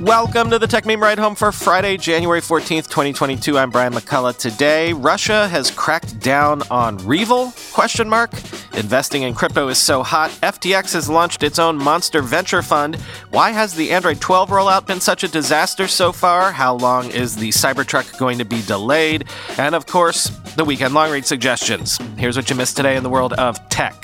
Welcome to the Tech Meme Ride Home for Friday, January 14th, 2022. I'm Brian McCullough. Today, Russia has cracked down on REvil? Investing in crypto is so hot, FTX has launched its own monster venture fund. Why has the Android 12 rollout been such a disaster so far? How long is the Cybertruck going to be delayed? And of course, the weekend long read suggestions. Here's what you missed today in the world of tech.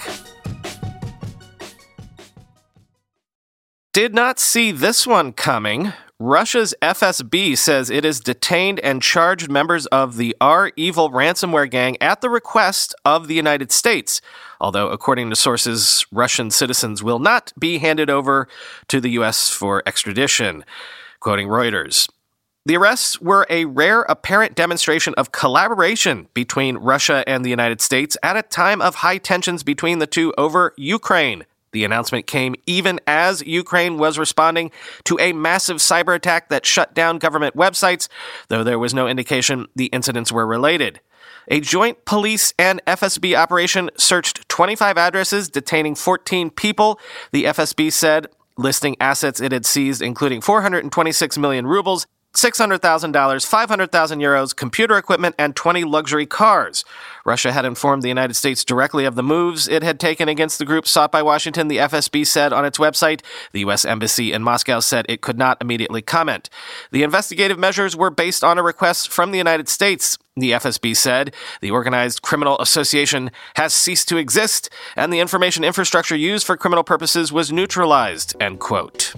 Did not see this one coming. Russia's FSB says it has detained and charged members of the REvil ransomware gang at the request of the United States. Although, according to sources, Russian citizens will not be handed over to the U.S. for extradition. Quoting Reuters. The arrests were a rare apparent demonstration of collaboration between Russia and the United States at a time of high tensions between the two over Ukraine. The announcement came even as Ukraine was responding to a massive cyber attack that shut down government websites, though there was no indication the incidents were related. A joint police and FSB operation searched 25 addresses, detaining 14 people, the FSB said, listing assets it had seized, including 426 million rubles, $600,000, 500,000 euros, computer equipment, and 20 luxury cars. Russia had informed the United States directly of the moves it had taken against the group sought by Washington, the FSB said on its website. The U.S. Embassy in Moscow said it could not immediately comment. The investigative measures were based on a request from the United States. The FSB said the organized criminal association has ceased to exist, and the information infrastructure used for criminal purposes was neutralized, end quote.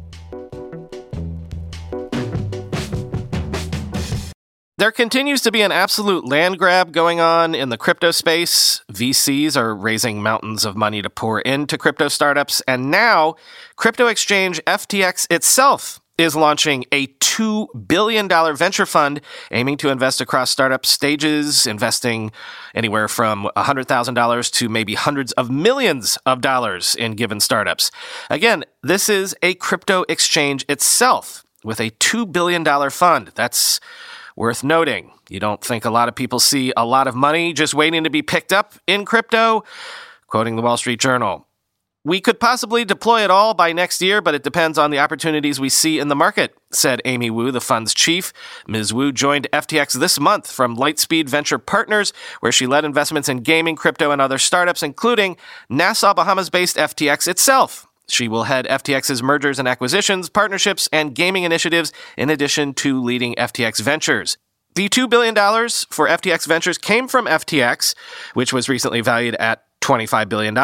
There continues to be an absolute land grab going on in the crypto space. VCs are raising mountains of money to pour into crypto startups, and now crypto exchange FTX itself is launching a $2 billion venture fund aiming to invest across startup stages, investing anywhere from $100,000 to maybe hundreds of millions of dollars in given startups. Again, this is a crypto exchange itself with a $2 billion fund. That's worth noting. You don't think a lot of people see a lot of money just waiting to be picked up in crypto? Quoting the Wall Street Journal. We could possibly deploy it all by next year, but it depends on the opportunities we see in the market, said Amy Wu, the fund's chief. Ms. Wu joined FTX this month from Lightspeed Venture Partners, where she led investments in gaming, crypto, and other startups, including Nassau, Bahamas-based FTX itself. She will head FTX's mergers and acquisitions, partnerships, and gaming initiatives, in addition to leading FTX Ventures. The $2 billion for FTX Ventures came from FTX, which was recently valued at $25 billion,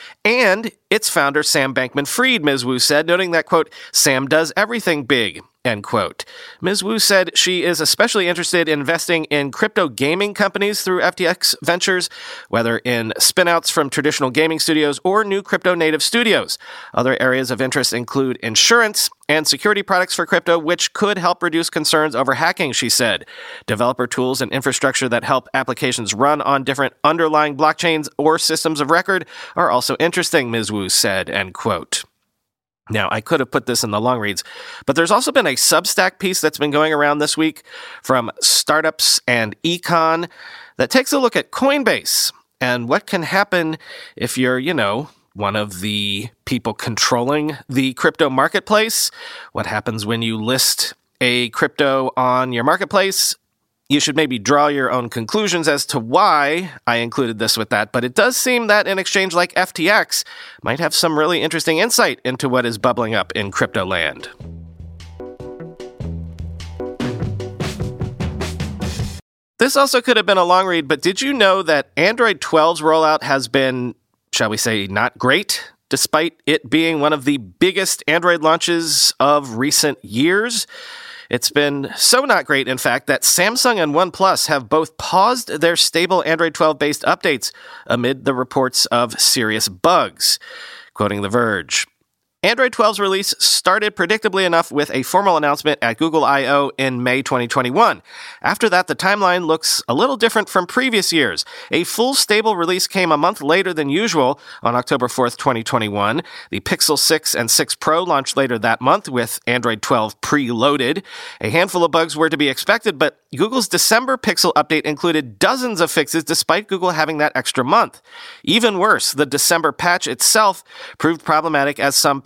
and its founder, Sam Bankman-Fried, Ms. Wu said, noting that, quote, Sam does everything big, end quote. Ms. Wu said she is especially interested in investing in crypto gaming companies through FTX Ventures, whether in spinouts from traditional gaming studios or new crypto-native studios. Other areas of interest include insurance and security products for crypto, which could help reduce concerns over hacking, she said. Developer tools and infrastructure that help applications run on different underlying blockchains or systems of record are also interesting, Ms. Wu said, end quote. Now, I could have put this in the long reads, but there's also been a Substack piece that's been going around this week from Startups and Econ that takes a look at Coinbase and what can happen if you're, one of the people controlling the crypto marketplace. What happens when you list a crypto on your marketplace? You should maybe draw your own conclusions as to why I included this with that, but it does seem that an exchange like FTX might have some really interesting insight into what is bubbling up in crypto land. This also could have been a long read, but did you know that Android 12's rollout has been, shall we say, not great, despite it being one of the biggest Android launches of recent years? It's been so not great, in fact, that Samsung and OnePlus have both paused their stable Android 12-based updates amid the reports of serious bugs. Quoting The Verge, Android 12's release started predictably enough with a formal announcement at Google I/O in May 2021. After that, the timeline looks a little different from previous years. A full stable release came a month later than usual on October 4th, 2021. The Pixel 6 and 6 Pro launched later that month with Android 12 preloaded. A handful of bugs were to be expected, but Google's December Pixel update included dozens of fixes despite Google having that extra month. Even worse, the December patch itself proved problematic as some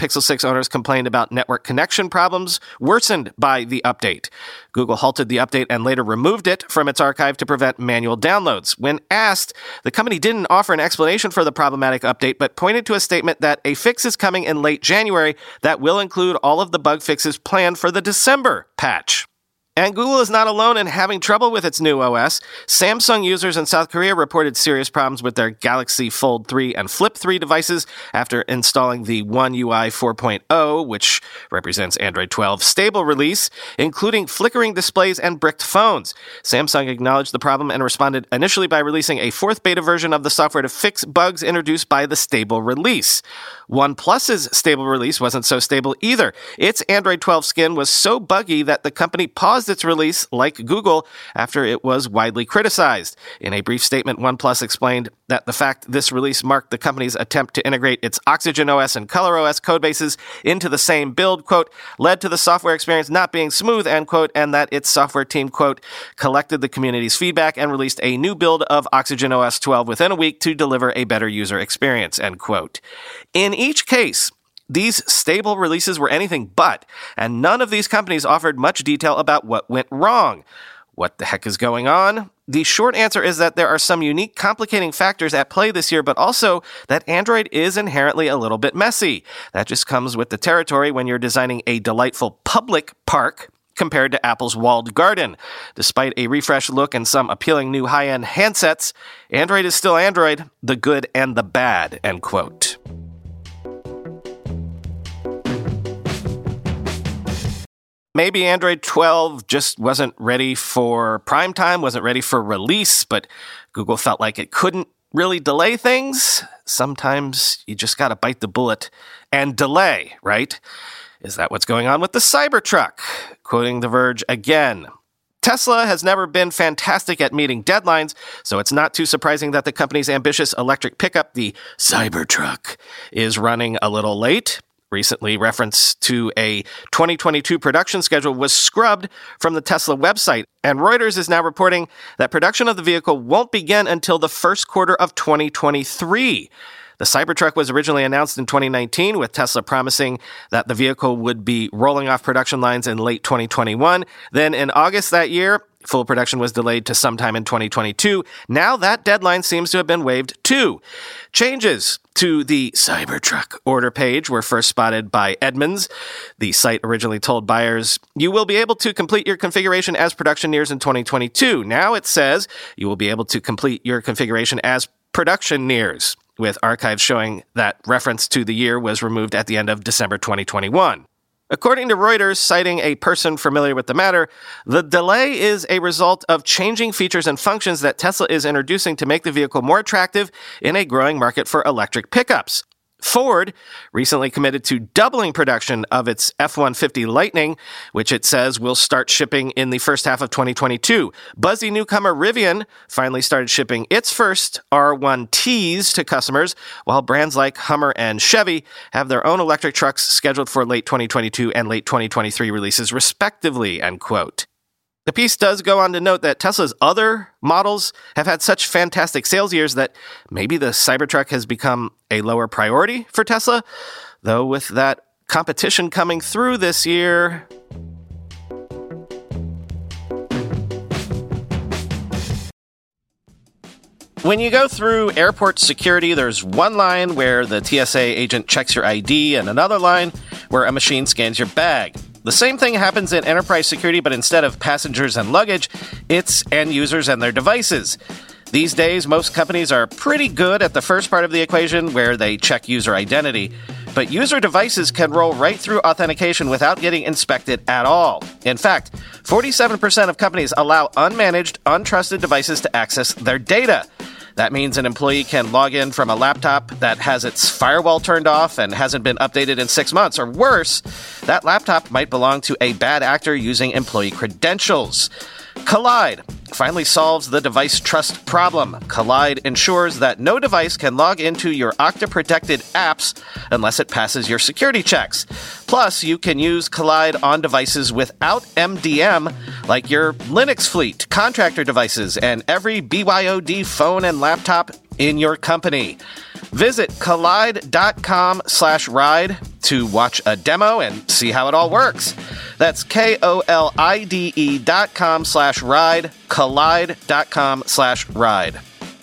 Pixel 6 owners complained about network connection problems worsened by the update. Google halted the update and later removed it from its archive to prevent manual downloads. When asked, the company didn't offer an explanation for the problematic update, but pointed to a statement that a fix is coming in late January that will include all of the bug fixes planned for the December patch. And Google is not alone in having trouble with its new OS. Samsung users in South Korea reported serious problems with their Galaxy Fold 3 and Flip 3 devices after installing the One UI 4.0, which represents Android 12 stable release, including flickering displays and bricked phones. Samsung acknowledged the problem and responded initially by releasing a fourth beta version of the software to fix bugs introduced by the stable release. OnePlus's stable release wasn't so stable either. Its Android 12 skin was so buggy that the company paused its release, like Google, after it was widely criticized. In a brief statement, OnePlus explained that the fact this release marked the company's attempt to integrate its Oxygen OS and ColorOS codebases into the same build, quote, led to the software experience not being smooth, end quote, and that its software team, quote, collected the community's feedback and released a new build of Oxygen OS 12 within a week to deliver a better user experience, end quote. In each case, these stable releases were anything but, and none of these companies offered much detail about what went wrong. What the heck is going on? The short answer is that there are some unique complicating factors at play this year, but also that Android is inherently a little bit messy. That just comes with the territory when you're designing a delightful public park compared to Apple's walled garden. Despite a refreshed look and some appealing new high-end handsets, Android is still Android, the good and the bad, end quote. Maybe Android 12 just wasn't ready for prime time, wasn't ready for release, but Google felt like it couldn't really delay things. Sometimes you just gotta bite the bullet and delay, right? Is that what's going on with the Cybertruck? Quoting The Verge again. Tesla has never been fantastic at meeting deadlines, so it's not too surprising that the company's ambitious electric pickup, the Cybertruck, is running a little late. Recently, reference to a 2022 production schedule was scrubbed from the Tesla website, and Reuters is now reporting that production of the vehicle won't begin until the first quarter of 2023. The Cybertruck was originally announced in 2019, with Tesla promising that the vehicle would be rolling off production lines in late 2021. Then in August that year, full production was delayed to sometime in 2022. Now that deadline seems to have been waived too. Changes to the Cybertruck order page were first spotted by Edmunds. The site originally told buyers, you will be able to complete your configuration as production nears in 2022. Now it says you will be able to complete your configuration as production nears, with archives showing that reference to the year was removed at the end of December 2021. According to Reuters, citing a person familiar with the matter, the delay is a result of changing features and functions that Tesla is introducing to make the vehicle more attractive in a growing market for electric pickups. Ford recently committed to doubling production of its F-150 Lightning, which it says will start shipping in the first half of 2022. Buzzy newcomer Rivian finally started shipping its first R1Ts to customers, while brands like Hummer and Chevy have their own electric trucks scheduled for late 2022 and late 2023 releases, respectively, end quote. The piece does go on to note that Tesla's other models have had such fantastic sales years that maybe the Cybertruck has become a lower priority for Tesla, though with that competition coming through this year. When you go through airport security, there's one line where the TSA agent checks your ID and another line where a machine scans your bag. The same thing happens in enterprise security, but instead of passengers and luggage, it's end users and their devices. These days, most companies are pretty good at the first part of the equation, where they check user identity. But user devices can roll right through authentication without getting inspected at all. In fact, 47% of companies allow unmanaged, untrusted devices to access their data. That means an employee can log in from a laptop that has its firewall turned off and hasn't been updated in 6 months, or worse, that laptop might belong to a bad actor using employee credentials. Kolide finally solves the device trust problem. Kolide ensures that no device can log into your Okta-protected apps unless it passes your security checks. Plus, you can use Kolide on devices without MDM, like your Linux fleet, contractor devices, and every BYOD phone and laptop in your company. Visit Kolide.com/ride to watch a demo and see how it all works. That's KOLIDE.com/ride, Kolide.com/ride.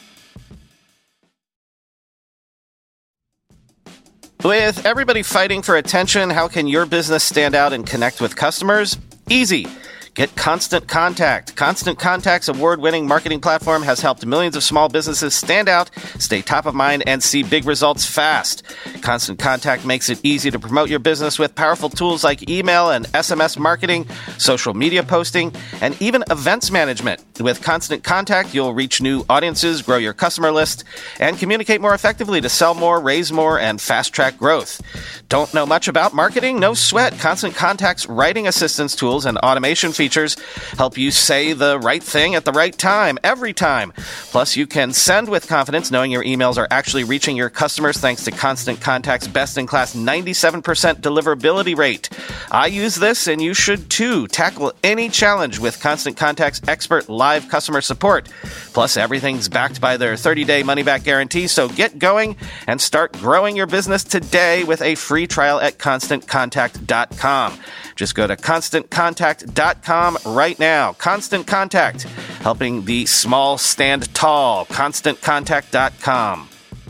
With everybody fighting for attention, how can your business stand out and connect with customers? Easy. Get Constant Contact. Constant Contact's award-winning marketing platform has helped millions of small businesses stand out, stay top of mind, and see big results fast. Constant Contact makes it easy to promote your business with powerful tools like email and SMS marketing, social media posting, and even events management. With Constant Contact, you'll reach new audiences, grow your customer list, and communicate more effectively to sell more, raise more, and fast-track growth. Don't know much about marketing? No sweat. Constant Contact's writing assistance tools and automation features help you say the right thing at the right time, every time. Plus, you can send with confidence knowing your emails are actually reaching your customers thanks to Constant Contact's best-in-class 97% deliverability rate. I use this, and you should too. Tackle any challenge with Constant Contact's expert live customer support. Plus, everything's backed by their 30-day money-back guarantee, so get going and start growing your business today with a free trial at ConstantContact.com. Just go to ConstantContact.com right now. Constant Contact, helping the small stand tall. ConstantContact.com.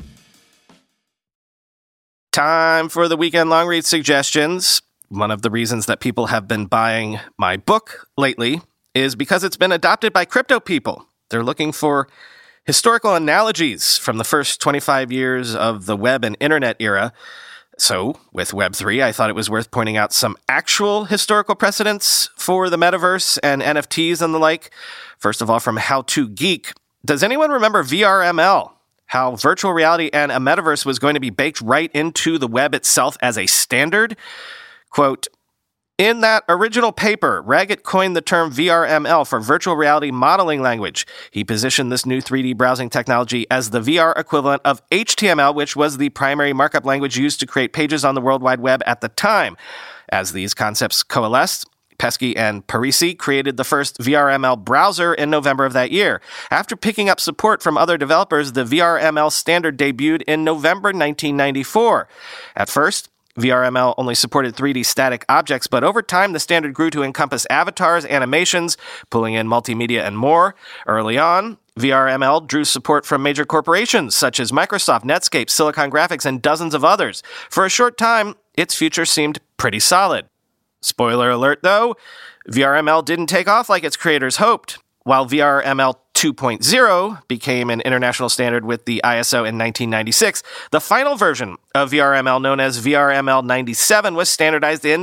Time for the weekend long read suggestions. One of the reasons that people have been buying my book lately is because it's been adopted by crypto people. They're looking for historical analogies from the first 25 years of the web and internet era. So, with Web3, I thought it was worth pointing out some actual historical precedents for the metaverse and NFTs and the like. First of all, from How to Geek, does anyone remember VRML? How virtual reality and a metaverse was going to be baked right into the web itself as a standard? Quote, in that original paper, Raggett coined the term VRML for virtual reality modeling language. He positioned this new 3D browsing technology as the VR equivalent of HTML, which was the primary markup language used to create pages on the World Wide Web at the time. As these concepts coalesced, Pesky and Parisi created the first VRML browser in November of that year. After picking up support from other developers, the VRML standard debuted in November 1994. At first, VRML only supported 3D static objects, but over time the standard grew to encompass avatars, animations, pulling in multimedia, and more. Early on, VRML drew support from major corporations such as Microsoft, Netscape, Silicon Graphics, and dozens of others. For a short time, its future seemed pretty solid. Spoiler alert, though, VRML didn't take off like its creators hoped. While VRML 2.0 became an international standard with the ISO in 1996, the final version of VRML, known as VRML 97, was standardized in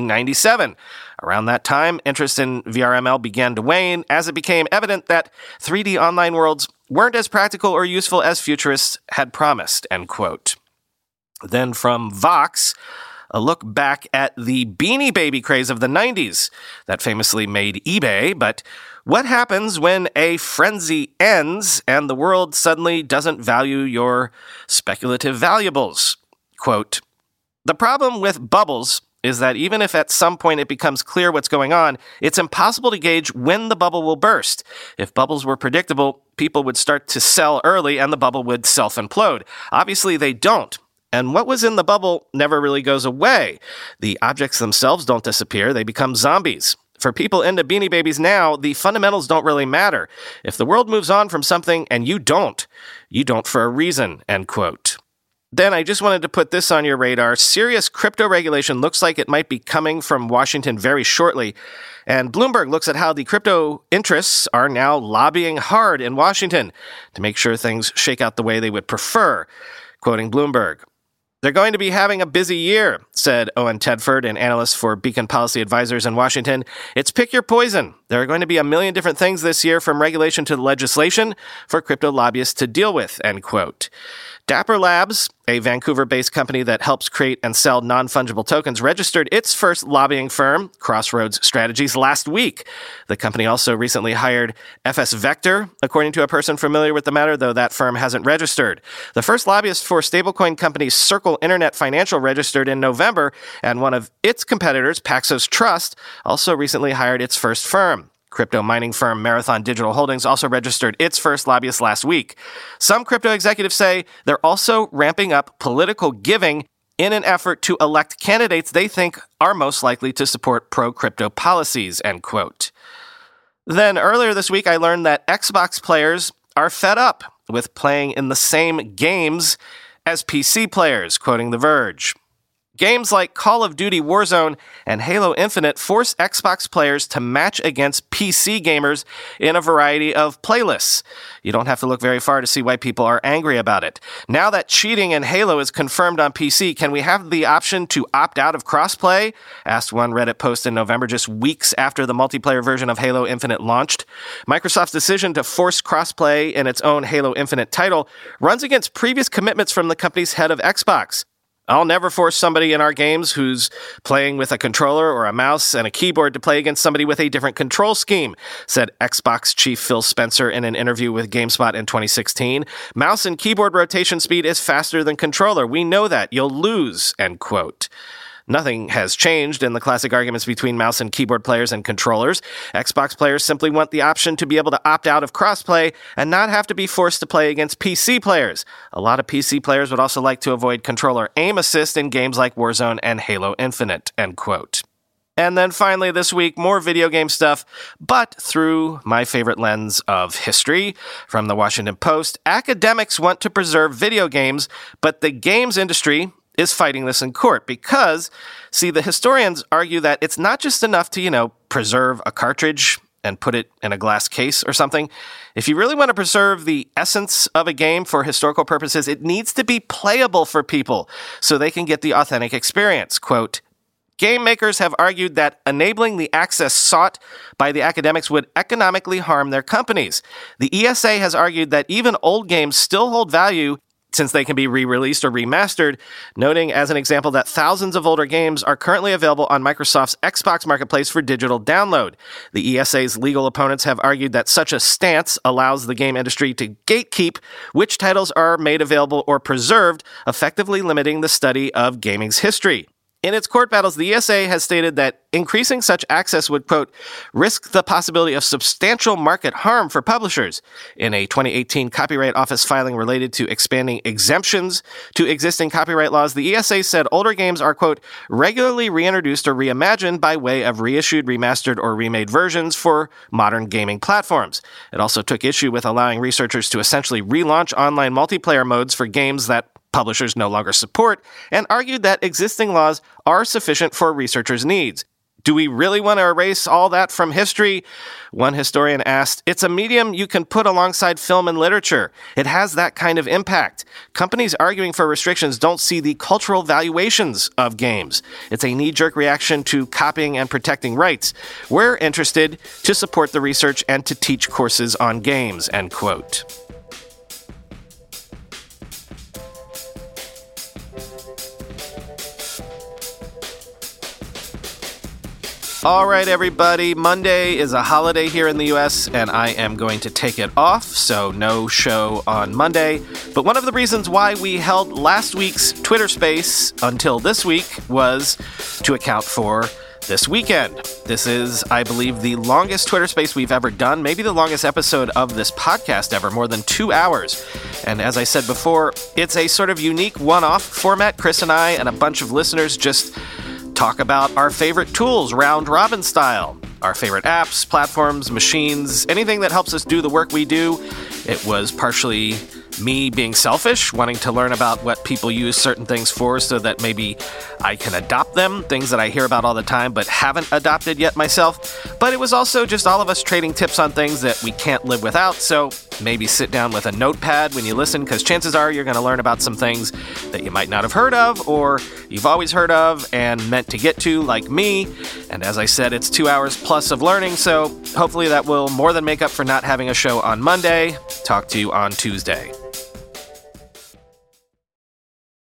1997. Around that time, interest in VRML began to wane as it became evident that 3D online worlds weren't as practical or useful as futurists had promised, end quote. Then from Vox, a look back at the Beanie Baby craze of the 90s that famously made eBay, but what happens when a frenzy ends and the world suddenly doesn't value your speculative valuables? Quote, the problem with bubbles is that even if at some point it becomes clear what's going on, it's impossible to gauge when the bubble will burst. If bubbles were predictable, people would start to sell early and the bubble would self-implode. Obviously, they don't. And what was in the bubble never really goes away. The objects themselves don't disappear, they become zombies. For people into Beanie Babies now, the fundamentals don't really matter. If the world moves on from something and you don't for a reason, end quote. Then I just wanted to put this on your radar. Serious crypto regulation looks like it might be coming from Washington very shortly. And Bloomberg looks at how the crypto interests are now lobbying hard in Washington to make sure things shake out the way they would prefer. Quoting Bloomberg, they're going to be having a busy year, said Owen Tedford, an analyst for Beacon Policy Advisors in Washington. It's pick your poison. There are going to be a million different things this year, from regulation to legislation, for crypto lobbyists to deal with, end quote. Dapper Labs, a Vancouver-based company that helps create and sell non-fungible tokens, registered its first lobbying firm, Crossroads Strategies, last week. The company also recently hired FS Vector, according to a person familiar with the matter, though that firm hasn't registered. The first lobbyist for stablecoin company Circle Internet Financial registered in November, and one of its competitors, Paxos Trust, also recently hired its first firm. Crypto mining firm Marathon Digital Holdings also registered its first lobbyist last week. Some crypto executives say they're also ramping up political giving in an effort to elect candidates they think are most likely to support pro-crypto policies, end quote. Then earlier this week, I learned that Xbox players are fed up with playing in the same games as PC players, quoting The Verge. Games like Call of Duty Warzone and Halo Infinite force Xbox players to match against PC gamers in a variety of playlists. You don't have to look very far to see why people are angry about it. Now that cheating in Halo is confirmed on PC, can we have the option to opt out of crossplay? Asked one Reddit post in November, just weeks after the multiplayer version of Halo Infinite launched. Microsoft's decision to force crossplay in its own Halo Infinite title runs against previous commitments from the company's head of Xbox. I'll never force somebody in our games who's playing with a controller or a mouse and a keyboard to play against somebody with a different control scheme, said Xbox chief Phil Spencer in an interview with GameSpot in 2016. Mouse and keyboard rotation speed is faster than controller. We know that. You'll lose, end quote. Nothing has changed in the classic arguments between mouse and keyboard players and controllers. Xbox players simply want the option to be able to opt out of crossplay and not have to be forced to play against PC players. A lot of PC players would also like to avoid controller aim assist in games like Warzone and Halo Infinite, end quote. And then finally this week, more video game stuff, but through my favorite lens of history. From the Washington Post, academics want to preserve video games, but the games industry is fighting this in court because, see, the historians argue that it's not just enough to, preserve a cartridge and put it in a glass case or something. If you really want to preserve the essence of a game for historical purposes, it needs to be playable for people so they can get the authentic experience. Quote, game makers have argued that enabling the access sought by the academics would economically harm their companies. The ESA has argued that even old games still hold value since they can be re-released or remastered, noting as an example that thousands of older games are currently available on Microsoft's Xbox Marketplace for digital download. The ESA's legal opponents have argued that such a stance allows the game industry to gatekeep which titles are made available or preserved, effectively limiting the study of gaming's history. In its court battles, the ESA has stated that increasing such access would, quote, risk the possibility of substantial market harm for publishers. In a 2018 Copyright Office filing related to expanding exemptions to existing copyright laws, the ESA said older games are, quote, regularly reintroduced or reimagined by way of reissued, remastered, or remade versions for modern gaming platforms. It also took issue with allowing researchers to essentially relaunch online multiplayer modes for games that publishers no longer support, and argued that existing laws are sufficient for researchers' needs. Do we really want to erase all that from history? One historian asked, it's a medium you can put alongside film and literature. It has that kind of impact. Companies arguing for restrictions don't see the cultural valuations of games. It's a knee-jerk reaction to copying and protecting rights. We're interested to support the research and to teach courses on games, end quote. All right, everybody. Monday is a holiday here in the U.S., and I am going to take it off, so no show on Monday. But one of the reasons why we held last week's Twitter Space until this week was to account for this weekend. This is, I believe, the longest Twitter Space we've ever done, maybe the longest episode of this podcast ever, more than 2 hours. And as I said before, it's a sort of unique one-off format. Chris and I and a bunch of listeners just talk about our favorite tools, round-robin style, our favorite apps, platforms, machines, anything that helps us do the work we do. It was partially me being selfish, wanting to learn about what people use certain things for so that maybe I can adopt them, things that I hear about all the time but haven't adopted yet myself. But it was also just all of us trading tips on things that we can't live without, so maybe sit down with a notepad when you listen, because chances are you're going to learn about some things that you might not have heard of or you've always heard of and meant to get to, like me. And as I said, it's 2 hours plus of learning, so hopefully that will more than make up for not having a show on Monday. Talk to you on Tuesday.